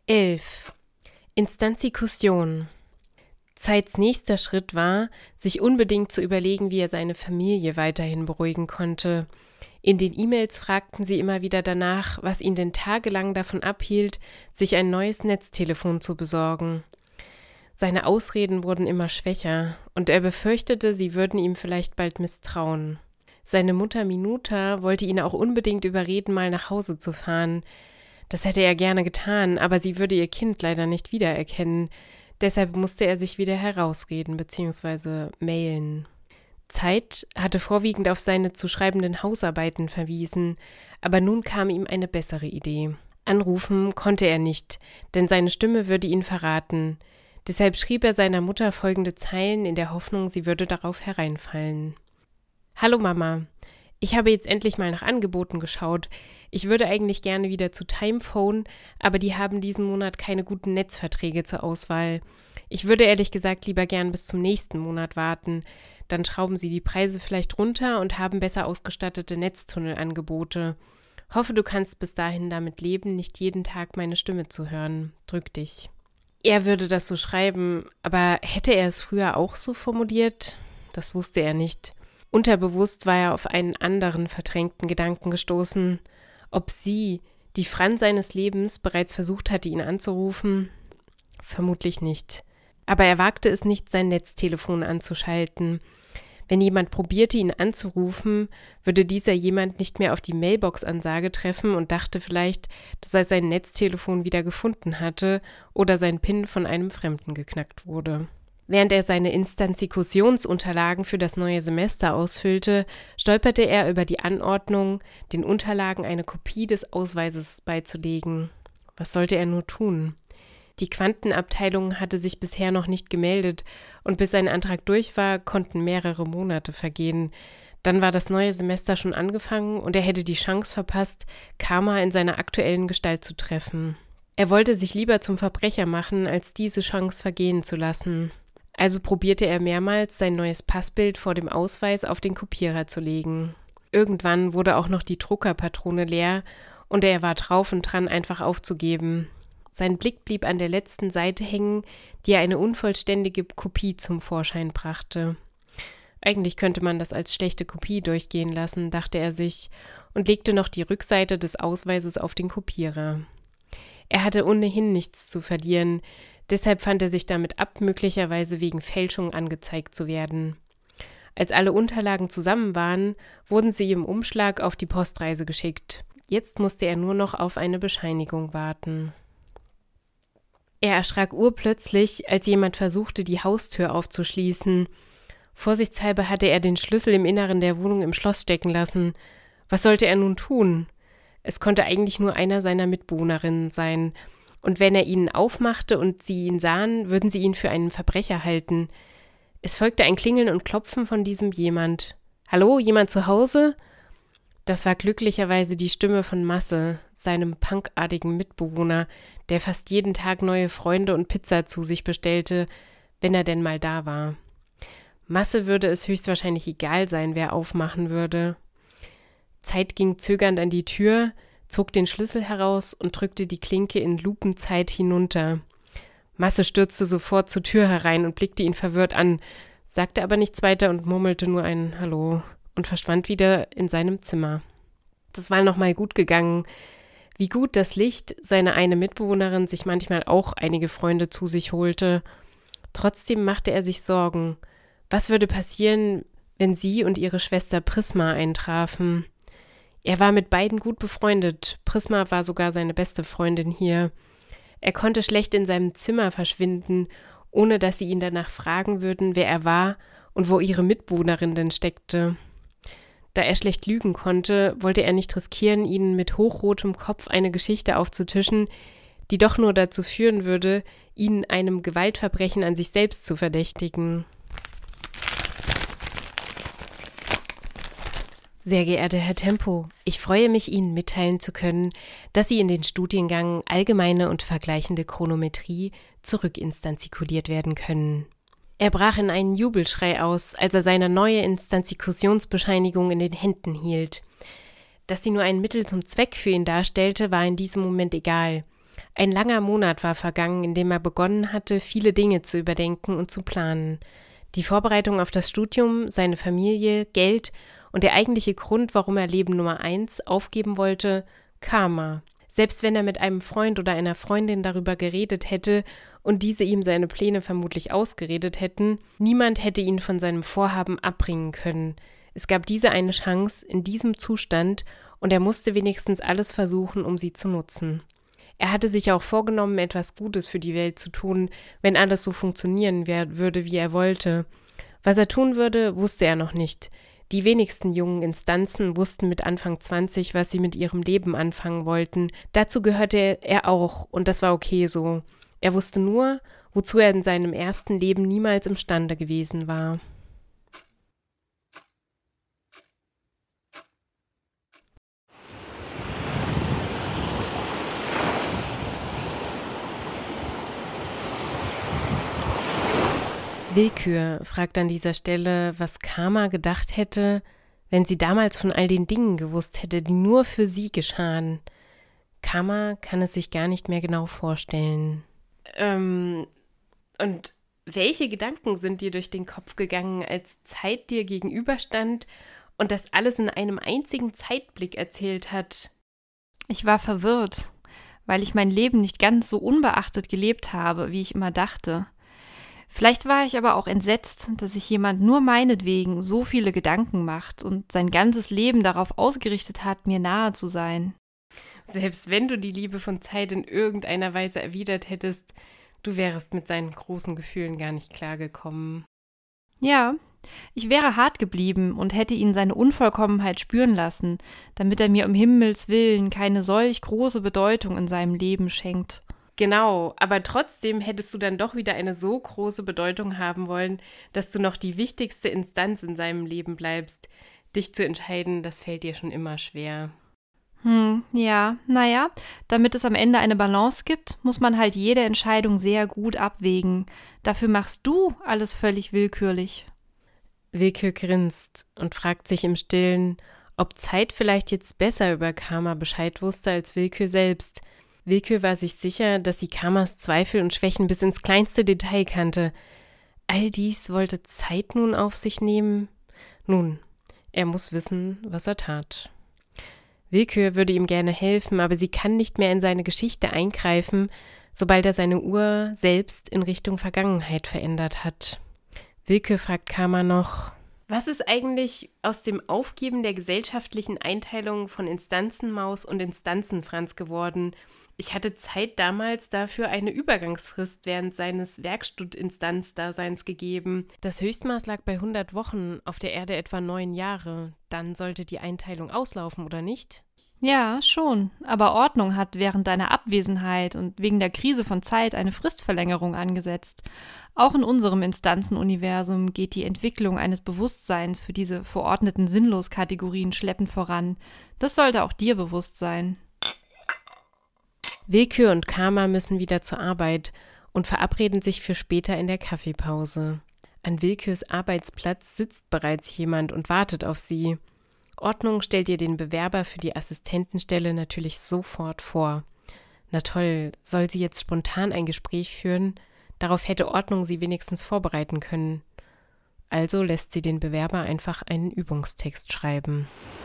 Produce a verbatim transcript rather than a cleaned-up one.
elf. Instanzikution. Zeits nächster Schritt war, sich unbedingt zu überlegen, wie er seine Familie weiterhin beruhigen konnte. In den E-Mails fragten sie immer wieder danach, was ihn denn tagelang davon abhielt, sich ein neues Netztelefon zu besorgen. Seine Ausreden wurden immer schwächer und er befürchtete, sie würden ihm vielleicht bald misstrauen. Seine Mutter Minuta wollte ihn auch unbedingt überreden, mal nach Hause zu fahren. Das hätte er gerne getan, aber sie würde ihr Kind leider nicht wiedererkennen. Deshalb musste er sich wieder herausreden bzw. mailen. Zeit hatte vorwiegend auf seine zu schreibenden Hausarbeiten verwiesen, aber nun kam ihm eine bessere Idee. Anrufen konnte er nicht, denn seine Stimme würde ihn verraten. Deshalb schrieb er seiner Mutter folgende Zeilen in der Hoffnung, sie würde darauf hereinfallen. Hallo Mama, ich habe jetzt endlich mal nach Angeboten geschaut. Ich würde eigentlich gerne wieder zu Timephone, aber die haben diesen Monat keine guten Netzverträge zur Auswahl. Ich würde ehrlich gesagt lieber gern bis zum nächsten Monat warten. Dann schrauben sie die Preise vielleicht runter und haben besser ausgestattete Netztunnelangebote. Hoffe, du kannst bis dahin damit leben, nicht jeden Tag meine Stimme zu hören. Drück dich. Er würde das so schreiben, aber hätte er es früher auch so formuliert? Das wusste er nicht. Unterbewusst war er auf einen anderen verdrängten Gedanken gestoßen. Ob sie, die Fran seines Lebens, bereits versucht hatte, ihn anzurufen? Vermutlich nicht. Aber er wagte es nicht, sein Netztelefon anzuschalten. Wenn jemand probierte, ihn anzurufen, würde dieser jemand nicht mehr auf die Mailbox-Ansage treffen und dachte vielleicht, dass er sein Netztelefon wieder gefunden hatte oder sein PIN von einem Fremden geknackt wurde. Während er seine Instanzikutionsunterlagen für das neue Semester ausfüllte, stolperte er über die Anordnung, den Unterlagen eine Kopie des Ausweises beizulegen. Was sollte er nur tun? Die Quantenabteilung hatte sich bisher noch nicht gemeldet und bis sein Antrag durch war, konnten mehrere Monate vergehen. Dann war das neue Semester schon angefangen und er hätte die Chance verpasst, Karma in seiner aktuellen Gestalt zu treffen. Er wollte sich lieber zum Verbrecher machen, als diese Chance vergehen zu lassen. Also probierte er mehrmals, sein neues Passbild vor dem Ausweis auf den Kopierer zu legen. Irgendwann wurde auch noch die Druckerpatrone leer und er war drauf und dran, einfach aufzugeben. Sein Blick blieb an der letzten Seite hängen, die eine unvollständige Kopie zum Vorschein brachte. Eigentlich könnte man das als schlechte Kopie durchgehen lassen, dachte er sich, und legte noch die Rückseite des Ausweises auf den Kopierer. Er hatte ohnehin nichts zu verlieren, deshalb fand er sich damit ab, möglicherweise wegen Fälschung angezeigt zu werden. Als alle Unterlagen zusammen waren, wurden sie im Umschlag auf die Postreise geschickt. Jetzt musste er nur noch auf eine Bescheinigung warten. Er erschrak urplötzlich, als jemand versuchte, die Haustür aufzuschließen. Vorsichtshalber hatte er den Schlüssel im Inneren der Wohnung im Schloss stecken lassen. Was sollte er nun tun? Es konnte eigentlich nur einer seiner Mitbewohnerinnen sein. Und wenn er ihnen aufmachte und sie ihn sahen, würden sie ihn für einen Verbrecher halten. Es folgte ein Klingeln und Klopfen von diesem jemand. »Hallo, jemand zu Hause?« Das war glücklicherweise die Stimme von Masse, seinem punkartigen Mitbewohner, der fast jeden Tag neue Freunde und Pizza zu sich bestellte, wenn er denn mal da war. Masse würde es höchstwahrscheinlich egal sein, wer aufmachen würde. Zeit ging zögernd an die Tür, zog den Schlüssel heraus und drückte die Klinke in Lupenzeit hinunter. Masse stürzte sofort zur Tür herein und blickte ihn verwirrt an, sagte aber nichts weiter und murmelte nur ein Hallo und verschwand wieder in seinem Zimmer. Das war nochmal gut gegangen. Wie gut das Licht seine eine Mitbewohnerin sich manchmal auch einige Freunde zu sich holte. Trotzdem machte er sich Sorgen. Was würde passieren, wenn sie und ihre Schwester Prisma eintrafen? Er war mit beiden gut befreundet. Prisma war sogar seine beste Freundin hier. Er konnte schlecht in seinem Zimmer verschwinden, ohne dass sie ihn danach fragen würden, wer er war und wo ihre Mitbewohnerin denn steckte. Da er schlecht lügen konnte, wollte er nicht riskieren, ihnen mit hochrotem Kopf eine Geschichte aufzutischen, die doch nur dazu führen würde, ihn einem Gewaltverbrechen an sich selbst zu verdächtigen. Sehr geehrter Herr Tempo, ich freue mich, Ihnen mitteilen zu können, dass Sie in den Studiengang Allgemeine und Vergleichende Chronometrie zurückinstanzikuliert werden können. Er brach in einen Jubelschrei aus, als er seine neue Instanzikationsbescheinigung in den Händen hielt. Dass sie nur ein Mittel zum Zweck für ihn darstellte, war in diesem Moment egal. Ein langer Monat war vergangen, in dem er begonnen hatte, viele Dinge zu überdenken und zu planen. Die Vorbereitung auf das Studium, seine Familie, Geld und der eigentliche Grund, warum er Leben Nummer eins aufgeben wollte, Karma. Selbst wenn er mit einem Freund oder einer Freundin darüber geredet hätte und diese ihm seine Pläne vermutlich ausgeredet hätten, niemand hätte ihn von seinem Vorhaben abbringen können. Es gab diese eine Chance in diesem Zustand und er musste wenigstens alles versuchen, um sie zu nutzen. Er hatte sich auch vorgenommen, etwas Gutes für die Welt zu tun, wenn alles so funktionieren würde, wie er wollte. Was er tun würde, wusste er noch nicht. Die wenigsten jungen Instanzen wussten mit Anfang zwanzig, was sie mit ihrem Leben anfangen wollten. Dazu gehörte er auch und das war okay so. Er wusste nur, wozu er in seinem ersten Leben niemals imstande gewesen war. Willkür fragt an dieser Stelle, was Karma gedacht hätte, wenn sie damals von all den Dingen gewusst hätte, die nur für sie geschahen. Karma kann es sich gar nicht mehr genau vorstellen. Ähm, und welche Gedanken sind dir durch den Kopf gegangen, als Zeit dir gegenüberstand und das alles in einem einzigen Zeitblick erzählt hat? Ich war verwirrt, weil ich mein Leben nicht ganz so unbeachtet gelebt habe, wie ich immer dachte. Vielleicht war ich aber auch entsetzt, dass sich jemand nur meinetwegen so viele Gedanken macht und sein ganzes Leben darauf ausgerichtet hat, mir nahe zu sein. Selbst wenn du die Liebe von Zeit in irgendeiner Weise erwidert hättest, du wärest mit seinen großen Gefühlen gar nicht klargekommen. Ja, ich wäre hart geblieben und hätte ihn seine Unvollkommenheit spüren lassen, damit er mir um Himmels Willen keine solch große Bedeutung in seinem Leben schenkt. Genau, aber trotzdem hättest du dann doch wieder eine so große Bedeutung haben wollen, dass du noch die wichtigste Instanz in seinem Leben bleibst. Dich zu entscheiden, das fällt dir schon immer schwer. Hm, ja, naja, damit es am Ende eine Balance gibt, muss man halt jede Entscheidung sehr gut abwägen. Dafür machst du alles völlig willkürlich. Willkür grinst und fragt sich im Stillen, ob Zeit vielleicht jetzt besser über Karma Bescheid wusste als Willkür selbst. Willkür war sich sicher, dass sie Karmas Zweifel und Schwächen bis ins kleinste Detail kannte. All dies wollte Zeit nun auf sich nehmen? Nun, er muss wissen, was er tat. Willkür würde ihm gerne helfen, aber sie kann nicht mehr in seine Geschichte eingreifen, sobald er seine Uhr selbst in Richtung Vergangenheit verändert hat. Willkür fragt Karma noch: Was ist eigentlich aus dem Aufgeben der gesellschaftlichen Einteilung von Instanzenmaus und Instanzenfranz geworden? Ich hatte Zeit damals dafür eine Übergangsfrist während seines Werkstudinstanzdaseins gegeben. Das Höchstmaß lag bei hundert Wochen, auf der Erde etwa neun Jahre. Dann sollte die Einteilung auslaufen, oder nicht? Ja, schon. Aber Ordnung hat während deiner Abwesenheit und wegen der Krise von Zeit eine Fristverlängerung angesetzt. Auch in unserem Instanzenuniversum geht die Entwicklung eines Bewusstseins für diese verordneten Sinnlos-Kategorien schleppend voran. Das sollte auch dir bewusst sein. Willkür und Karma müssen wieder zur Arbeit und verabreden sich für später in der Kaffeepause. An Willkürs Arbeitsplatz sitzt bereits jemand und wartet auf sie. Ordnung stellt ihr den Bewerber für die Assistentenstelle natürlich sofort vor. Na toll, soll sie jetzt spontan ein Gespräch führen? Darauf hätte Ordnung sie wenigstens vorbereiten können. Also lässt sie den Bewerber einfach einen Übungstext schreiben.